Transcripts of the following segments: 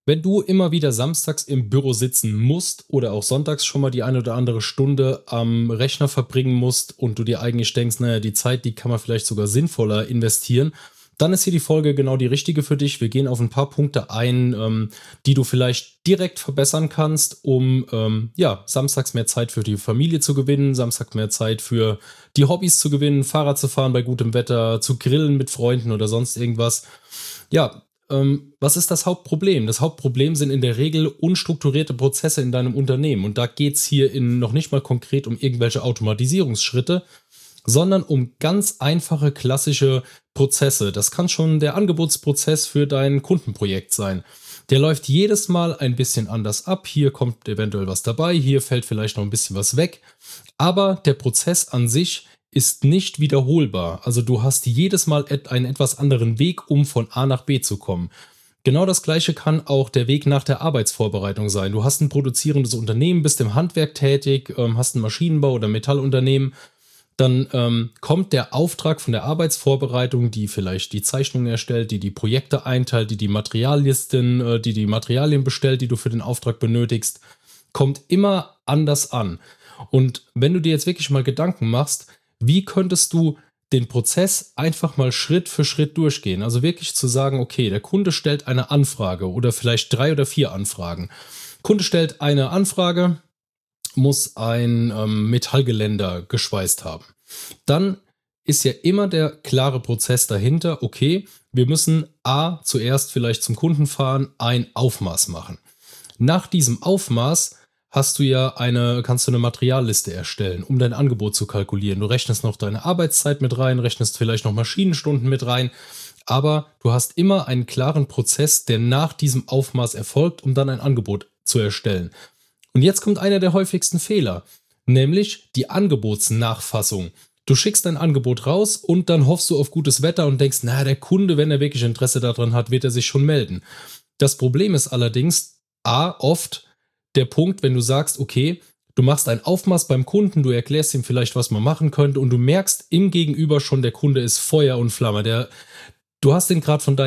Wenn du immer wieder samstags im Büro sitzen musst oder auch sonntags schon mal die eine oder andere Stunde am Rechner verbringen musst und du dir eigentlich denkst, naja, die Zeit, die kann man vielleicht sogar sinnvoller investieren, dann ist hier die Folge genau die richtige für dich. Wir gehen auf ein paar Punkte ein, die du vielleicht direkt verbessern kannst, um ja, samstags mehr Zeit für die Familie zu gewinnen, samstags mehr Zeit für die Hobbys zu gewinnen, Fahrrad zu fahren bei gutem Wetter, zu grillen mit Freunden oder sonst irgendwas. Ja, was ist das Hauptproblem? Das Hauptproblem sind in der Regel unstrukturierte Prozesse in deinem Unternehmen. Und da geht es hier noch nicht mal konkret um irgendwelche Automatisierungsschritte, sondern um ganz einfache klassische Prozesse. Das kann schon der Angebotsprozess für dein Kundenprojekt sein. Der läuft jedes Mal ein bisschen anders ab. Hier kommt eventuell was dabei, hier fällt vielleicht noch ein bisschen was weg. Aber der Prozess an sich ist nicht wiederholbar. Also du hast jedes Mal einen etwas anderen Weg, um von A nach B zu kommen. Genau das gleiche kann auch der Weg nach der Arbeitsvorbereitung sein. Du hast ein produzierendes Unternehmen, bist im Handwerk tätig, hast ein Maschinenbau- oder Metallunternehmen. Dann kommt der Auftrag von der Arbeitsvorbereitung, die vielleicht die Zeichnungen erstellt, die Projekte einteilt, die Materiallisten, die Materialien bestellt, die du für den Auftrag benötigst, kommt immer anders an. Und wenn du dir jetzt wirklich mal Gedanken machst, wie könntest du den Prozess einfach mal Schritt für Schritt durchgehen? Also wirklich zu sagen, okay, der Kunde stellt eine Anfrage oder vielleicht 3 oder 4 Anfragen. Kunde stellt eine Anfrage, muss ein Metallgeländer geschweißt haben. Dann ist ja immer der klare Prozess dahinter, okay, wir müssen A, zuerst vielleicht zum Kunden fahren, ein Aufmaß machen. Nach diesem Aufmaß kannst du eine Materialliste erstellen, um dein Angebot zu kalkulieren. Du rechnest noch deine Arbeitszeit mit rein, rechnest vielleicht noch Maschinenstunden mit rein, aber du hast immer einen klaren Prozess, der nach diesem Aufmaß erfolgt, um dann ein Angebot zu erstellen. Und jetzt kommt einer der häufigsten Fehler, nämlich die Angebotsnachfassung. Du schickst dein Angebot raus und dann hoffst du auf gutes Wetter und denkst, na, der Kunde, wenn er wirklich Interesse daran hat, wird er sich schon melden. Das Problem ist allerdings, oft der Punkt, wenn du sagst, okay, du machst ein Aufmaß beim Kunden, du erklärst ihm vielleicht, was man machen könnte und du merkst im Gegenüber schon, der Kunde ist Feuer und Flamme. Du hast ihn gerade von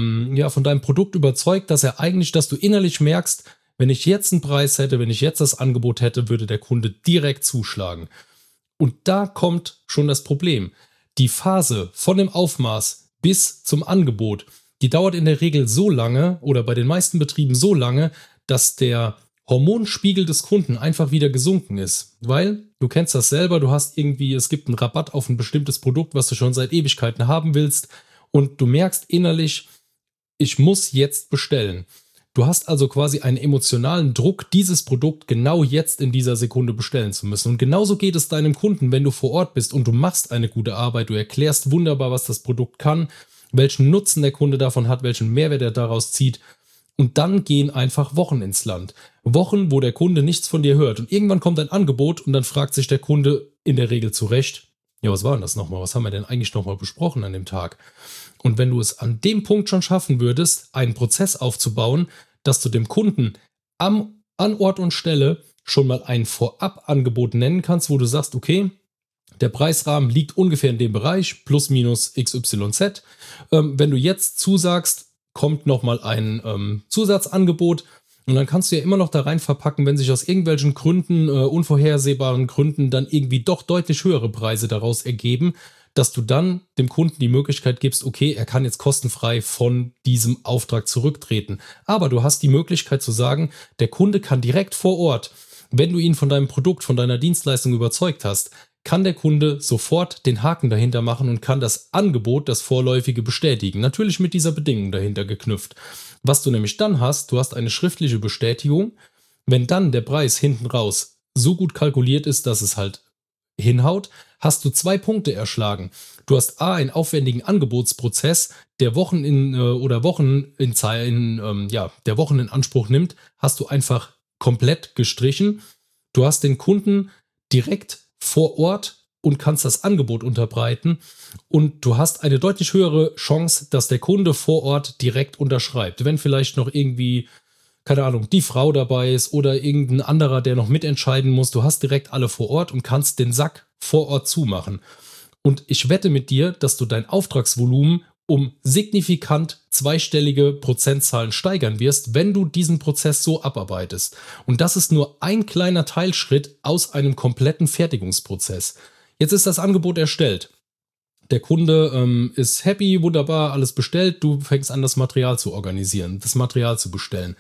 von deinem Produkt überzeugt, dass du innerlich merkst, wenn ich jetzt einen Preis hätte, wenn ich jetzt das Angebot hätte, würde der Kunde direkt zuschlagen. Und da kommt schon das Problem. Die Phase von dem Aufmaß bis zum Angebot, die dauert in der Regel so lange oder bei den meisten Betrieben so lange, dass der Hormonspiegel des Kunden einfach wieder gesunken ist. Weil, du kennst das selber, es gibt einen Rabatt auf ein bestimmtes Produkt, was du schon seit Ewigkeiten haben willst und du merkst innerlich, ich muss jetzt bestellen. Du hast also quasi einen emotionalen Druck, dieses Produkt genau jetzt in dieser Sekunde bestellen zu müssen. Und genauso geht es deinem Kunden, wenn du vor Ort bist und du machst eine gute Arbeit, du erklärst wunderbar, was das Produkt kann, welchen Nutzen der Kunde davon hat, welchen Mehrwert er daraus zieht. Und dann gehen einfach Wochen ins Land. Wochen, wo der Kunde nichts von dir hört. Und irgendwann kommt ein Angebot und dann fragt sich der Kunde in der Regel zu Recht, ja, was war denn das nochmal? Was haben wir denn eigentlich nochmal besprochen an dem Tag? Und wenn du es an dem Punkt schon schaffen würdest, einen Prozess aufzubauen, dass du dem Kunden an Ort und Stelle schon mal ein Vorabangebot nennen kannst, wo du sagst, okay, der Preisrahmen liegt ungefähr in dem Bereich, plus minus XYZ. Wenn du jetzt zusagst, kommt nochmal ein Zusatzangebot und dann kannst du ja immer noch da rein verpacken, wenn sich aus irgendwelchen Gründen, unvorhersehbaren Gründen, dann irgendwie doch deutlich höhere Preise daraus ergeben, dass du dann dem Kunden die Möglichkeit gibst, okay, er kann jetzt kostenfrei von diesem Auftrag zurücktreten. Aber du hast die Möglichkeit zu sagen, der Kunde kann direkt vor Ort, wenn du ihn von deinem Produkt, von deiner Dienstleistung überzeugt hast, kann der Kunde sofort den Haken dahinter machen und kann das Angebot, das vorläufige, bestätigen. Natürlich mit dieser Bedingung dahinter geknüpft. Was du nämlich dann hast, du hast eine schriftliche Bestätigung. Wenn dann der Preis hinten raus so gut kalkuliert ist, dass es halt hinhaut, hast du 2 Punkte erschlagen. Du hast einen aufwendigen Angebotsprozess, der Wochen in Anspruch nimmt, hast du einfach komplett gestrichen. Du hast den Kunden direkt vor Ort und kannst das Angebot unterbreiten und du hast eine deutlich höhere Chance, dass der Kunde vor Ort direkt unterschreibt. Wenn vielleicht noch irgendwie, keine Ahnung, die Frau dabei ist oder irgendein anderer, der noch mitentscheiden muss, du hast direkt alle vor Ort und kannst den Sack vor Ort zumachen. Und ich wette mit dir, dass du dein Auftragsvolumen um signifikant zweistellige Prozentzahlen steigern wirst, wenn du diesen Prozess so abarbeitest. Und das ist nur ein kleiner Teilschritt aus einem kompletten Fertigungsprozess. Jetzt ist das Angebot erstellt. Der Kunde ist happy, wunderbar, alles bestellt. Du fängst an, das Material zu organisieren, das Material zu bestellen.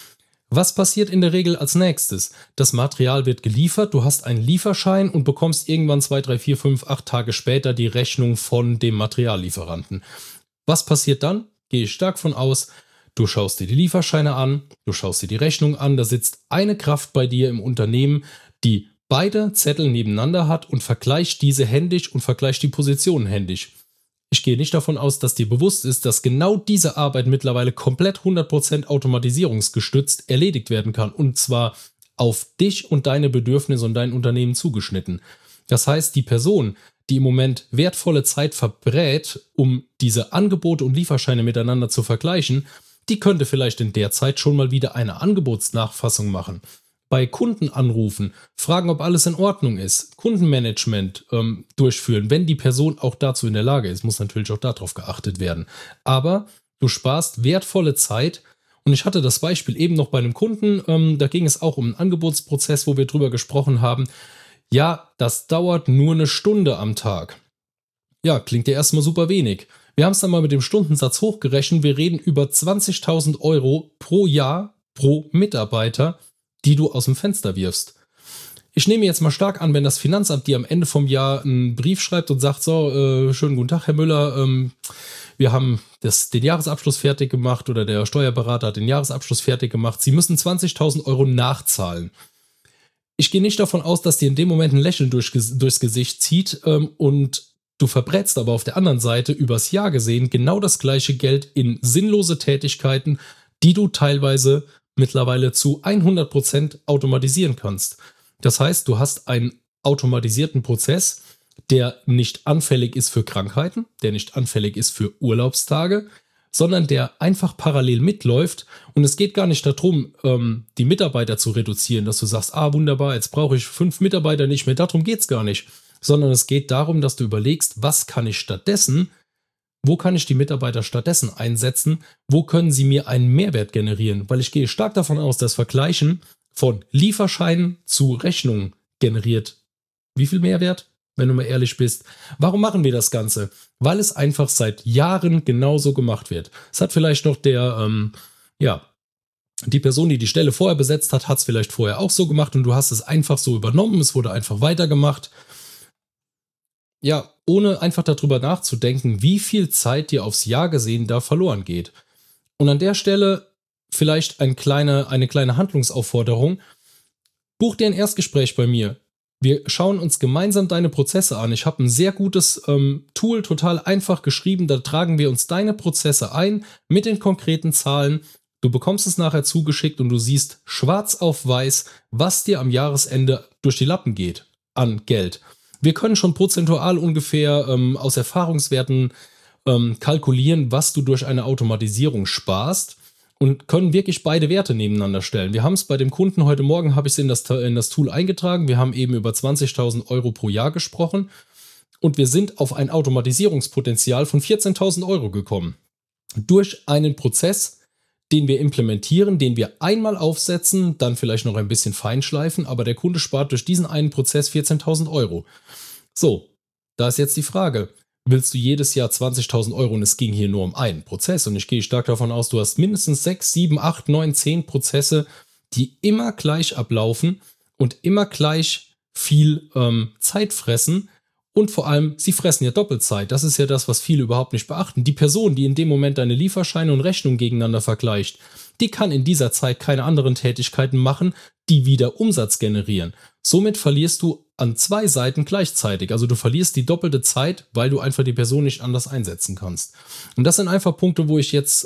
Was passiert in der Regel als nächstes? Das Material wird geliefert, du hast einen Lieferschein und bekommst irgendwann 2, 3, 4, 5, 8 Tage später die Rechnung von dem Materiallieferanten. Was passiert dann? Gehe ich stark von aus. Du schaust dir die Lieferscheine an, du schaust dir die Rechnung an, da sitzt eine Kraft bei dir im Unternehmen, die beide Zettel nebeneinander hat und vergleicht diese händisch und vergleicht die Positionen händisch. Ich gehe nicht davon aus, dass dir bewusst ist, dass genau diese Arbeit mittlerweile komplett 100% automatisierungsgestützt erledigt werden kann und zwar auf dich und deine Bedürfnisse und dein Unternehmen zugeschnitten. Das heißt, die Person, die im Moment wertvolle Zeit verbrät, um diese Angebote und Lieferscheine miteinander zu vergleichen, die könnte vielleicht in der Zeit schon mal wieder eine Angebotsnachfassung machen. Bei Kunden anrufen, fragen, ob alles in Ordnung ist, Kundenmanagement durchführen, wenn die Person auch dazu in der Lage ist, muss natürlich auch darauf geachtet werden. Aber du sparst wertvolle Zeit und ich hatte das Beispiel eben noch bei einem Kunden, da ging es auch um einen Angebotsprozess, wo wir drüber gesprochen haben. Ja, das dauert nur eine Stunde am Tag. Ja, klingt ja erstmal super wenig. Wir haben es dann mal mit dem Stundensatz hochgerechnet, wir reden über 20.000 Euro pro Jahr pro Mitarbeiter, die du aus dem Fenster wirfst. Ich nehme jetzt mal stark an, wenn das Finanzamt dir am Ende vom Jahr einen Brief schreibt und sagt, so, schönen guten Tag, Herr Müller, wir haben den Jahresabschluss fertig gemacht oder der Steuerberater hat den Jahresabschluss fertig gemacht, Sie müssen 20.000 Euro nachzahlen. Ich gehe nicht davon aus, dass dir in dem Moment ein Lächeln durchs Gesicht zieht und du verbrätst aber auf der anderen Seite übers Jahr gesehen genau das gleiche Geld in sinnlose Tätigkeiten, die du teilweise mittlerweile zu 100% automatisieren kannst. Das heißt, du hast einen automatisierten Prozess, der nicht anfällig ist für Krankheiten, der nicht anfällig ist für Urlaubstage, sondern der einfach parallel mitläuft. Und es geht gar nicht darum, die Mitarbeiter zu reduzieren, dass du sagst, wunderbar, jetzt brauche ich 5 Mitarbeiter nicht mehr. Darum geht es gar nicht. Sondern es geht darum, dass du überlegst, was kann ich stattdessen, wo kann ich die Mitarbeiter stattdessen einsetzen, wo können sie mir einen Mehrwert generieren. Weil ich gehe stark davon aus, dass Vergleichen von Lieferscheinen zu Rechnungen generiert. Wie viel Mehrwert? Wenn du mal ehrlich bist. Warum machen wir das Ganze? Weil es einfach seit Jahren genauso gemacht wird. Es hat vielleicht noch die Person, die die Stelle vorher besetzt hat, hat es vielleicht vorher auch so gemacht und du hast es einfach so übernommen. Es wurde einfach weitergemacht. Ja, ohne einfach darüber nachzudenken, wie viel Zeit dir aufs Jahr gesehen da verloren geht. Und an der Stelle vielleicht eine kleine Handlungsaufforderung. Buch dir ein Erstgespräch bei mir. Wir schauen uns gemeinsam deine Prozesse an. Ich habe ein sehr gutes Tool, total einfach geschrieben. Da tragen wir uns deine Prozesse ein mit den konkreten Zahlen. Du bekommst es nachher zugeschickt und du siehst schwarz auf weiß, was dir am Jahresende durch die Lappen geht an Geld. Wir können schon prozentual ungefähr aus Erfahrungswerten kalkulieren, was du durch eine Automatisierung sparst und können wirklich beide Werte nebeneinander stellen. Wir haben es bei dem Kunden heute Morgen, habe ich es in das Tool eingetragen. Wir haben eben über 20.000 Euro pro Jahr gesprochen und wir sind auf ein Automatisierungspotenzial von 14.000 Euro gekommen. Durch einen Prozess, den wir implementieren, den wir einmal aufsetzen, dann vielleicht noch ein bisschen feinschleifen, aber der Kunde spart durch diesen einen Prozess 14.000 Euro. So, da ist jetzt die Frage, willst du jedes Jahr 20.000 Euro und es ging hier nur um einen Prozess und ich gehe stark davon aus, du hast mindestens 6, 7, 8, 9, 10 Prozesse, die immer gleich ablaufen und immer gleich viel Zeit fressen. Und vor allem, sie fressen ja Doppelzeit. Das ist ja das, was viele überhaupt nicht beachten. Die Person, die in dem Moment deine Lieferscheine und Rechnung gegeneinander vergleicht, die kann in dieser Zeit keine anderen Tätigkeiten machen, die wieder Umsatz generieren. Somit verlierst du an 2 Seiten gleichzeitig. Also du verlierst die doppelte Zeit, weil du einfach die Person nicht anders einsetzen kannst. Und das sind einfach Punkte, wo ich jetzt,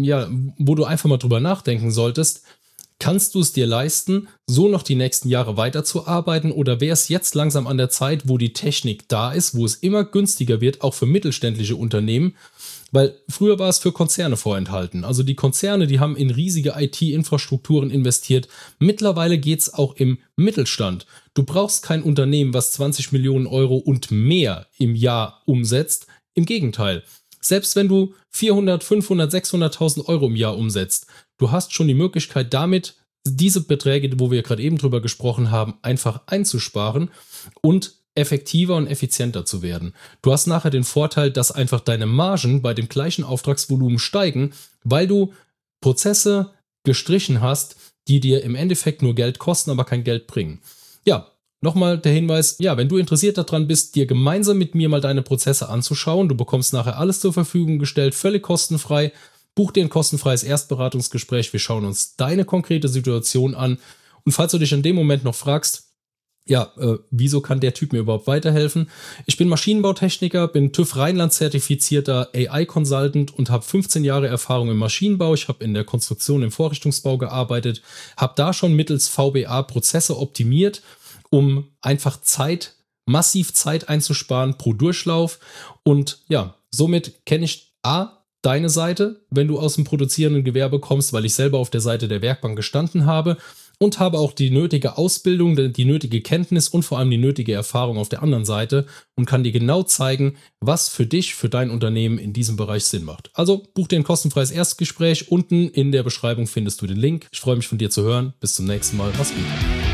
wo du einfach mal drüber nachdenken solltest. Kannst du es dir leisten, so noch die nächsten Jahre weiterzuarbeiten oder wäre es jetzt langsam an der Zeit, wo die Technik da ist, wo es immer günstiger wird, auch für mittelständische Unternehmen, weil früher war es für Konzerne vorenthalten. Also die Konzerne, die haben in riesige IT-Infrastrukturen investiert. Mittlerweile geht es auch im Mittelstand. Du brauchst kein Unternehmen, was 20 Millionen Euro und mehr im Jahr umsetzt. Im Gegenteil. Selbst wenn du 400, 500, 600.000 Euro im Jahr umsetzt, du hast schon die Möglichkeit damit, diese Beträge, wo wir gerade eben drüber gesprochen haben, einfach einzusparen und effektiver und effizienter zu werden. Du hast nachher den Vorteil, dass einfach deine Margen bei dem gleichen Auftragsvolumen steigen, weil du Prozesse gestrichen hast, die dir im Endeffekt nur Geld kosten, aber kein Geld bringen. Ja, nochmal der Hinweis, ja, wenn du interessiert daran bist, dir gemeinsam mit mir mal deine Prozesse anzuschauen, du bekommst nachher alles zur Verfügung gestellt, völlig kostenfrei. Buch dir ein kostenfreies Erstberatungsgespräch. Wir schauen uns deine konkrete Situation an. Und falls du dich in dem Moment noch fragst, ja, wieso kann der Typ mir überhaupt weiterhelfen? Ich bin Maschinenbautechniker, bin TÜV Rheinland zertifizierter AI-Consultant und habe 15 Jahre Erfahrung im Maschinenbau. Ich habe in der Konstruktion im Vorrichtungsbau gearbeitet, habe da schon mittels VBA Prozesse optimiert, um einfach massiv Zeit einzusparen pro Durchlauf. Und ja, somit kenne ich deine Seite, wenn du aus dem produzierenden Gewerbe kommst, weil ich selber auf der Seite der Werkbank gestanden habe und habe auch die nötige Ausbildung, die nötige Kenntnis und vor allem die nötige Erfahrung auf der anderen Seite und kann dir genau zeigen, was für dich, für dein Unternehmen in diesem Bereich Sinn macht. Also buch dir ein kostenfreies Erstgespräch. Unten in der Beschreibung findest du den Link. Ich freue mich von dir zu hören. Bis zum nächsten Mal. Mach's gut.